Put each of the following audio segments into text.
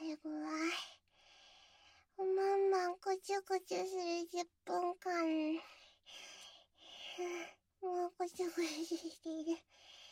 ぐわい。おまんまんぐちゅぐちゅする10分間。もうぐちゅぐちゅしている。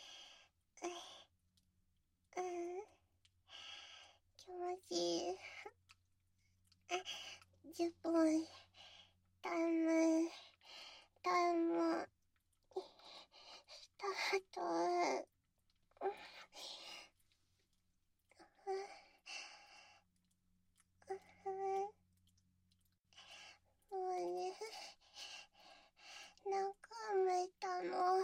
気持ちいい。10分。タイム、スタート。もうね、何回も言ったの。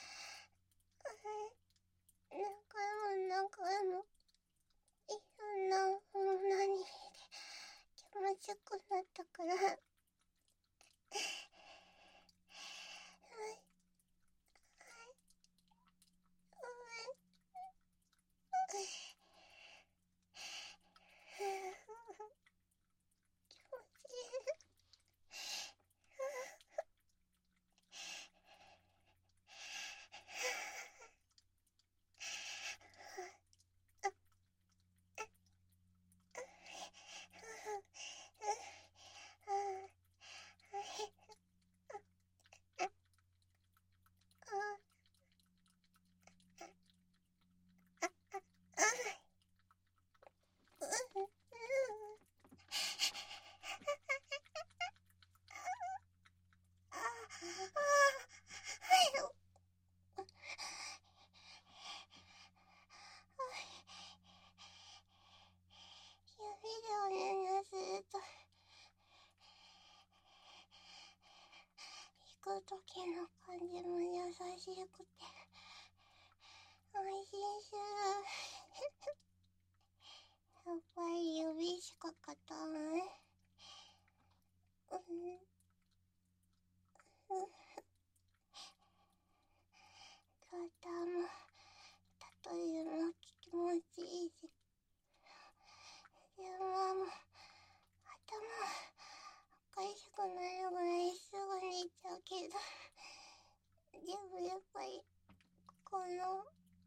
何回も、いろんなものに気持ちよくなったから。指でおねんねすると、弾くときの感じも優しくて、安心する。やっぱり指しか勝たない。肩も、とても気持ちいいし、電話も、頭おかしくなるぐらいすぐ寝ちゃうけど、でもやっぱり、この、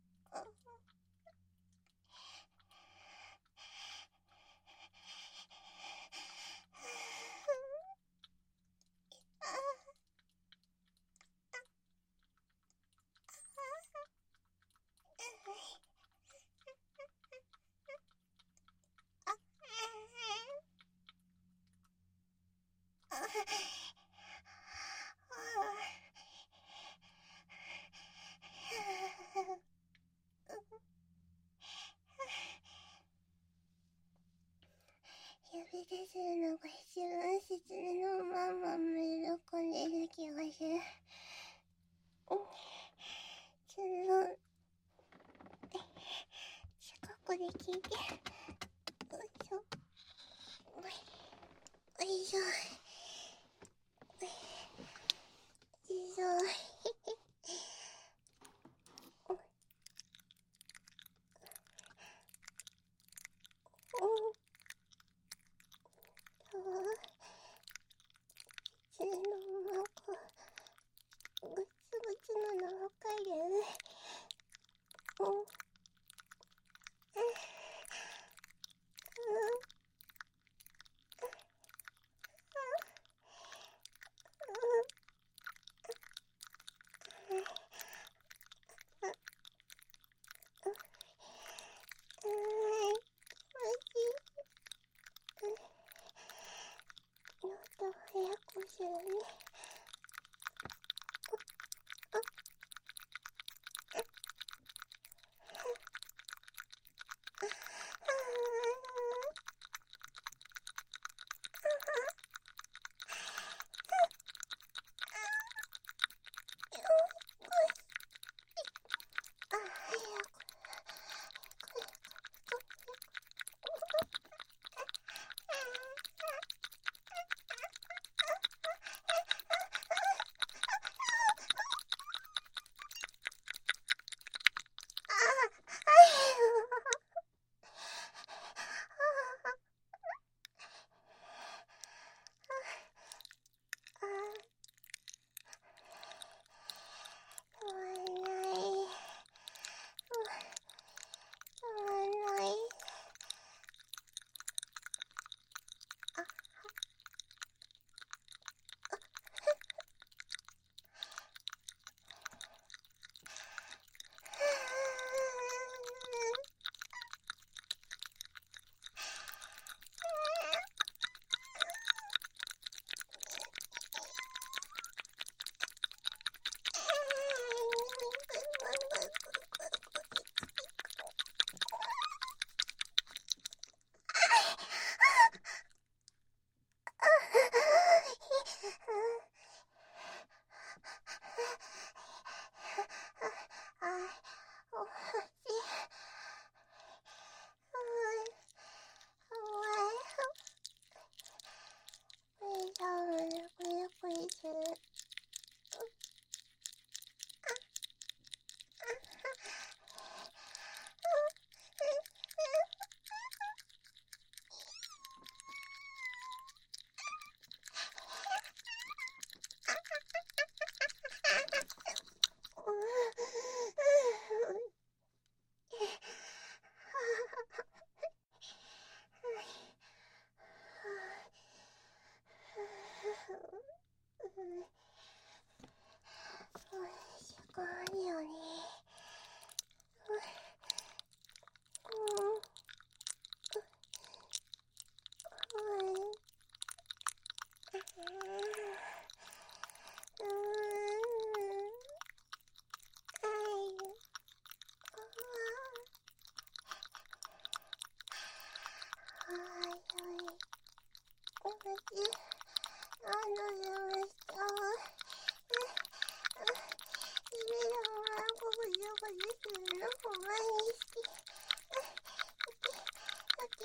指でするのが一番切のまんま喜んでる気がする。近くで聞いて。おいしょ。おいしょ。おいしょ。口の中、ぐつぐつなのわかる？ 何度でもしちゃう。夢でもワンコぐじょぐじょするのほんまに好き。好き。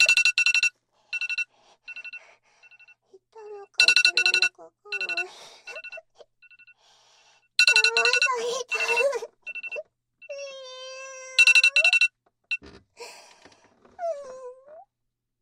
痛のか痛なのかわかんない。